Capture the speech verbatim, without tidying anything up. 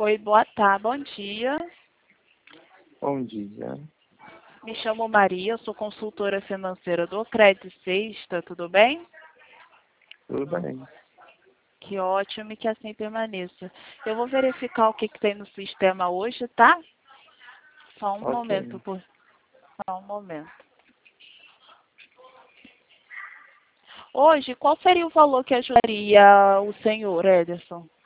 Oi, boa tarde, bom dia. Bom dia. Me chamo Maria, eu sou consultora financeira do Crédito Sexta, tudo bem? Tudo bem. Que ótimo e que assim permaneça. Eu vou verificar o que, que tem no sistema hoje, tá? Só um Ok. momento, por... Só um momento. Hoje, qual seria o valor que ajudaria o senhor, Ederson?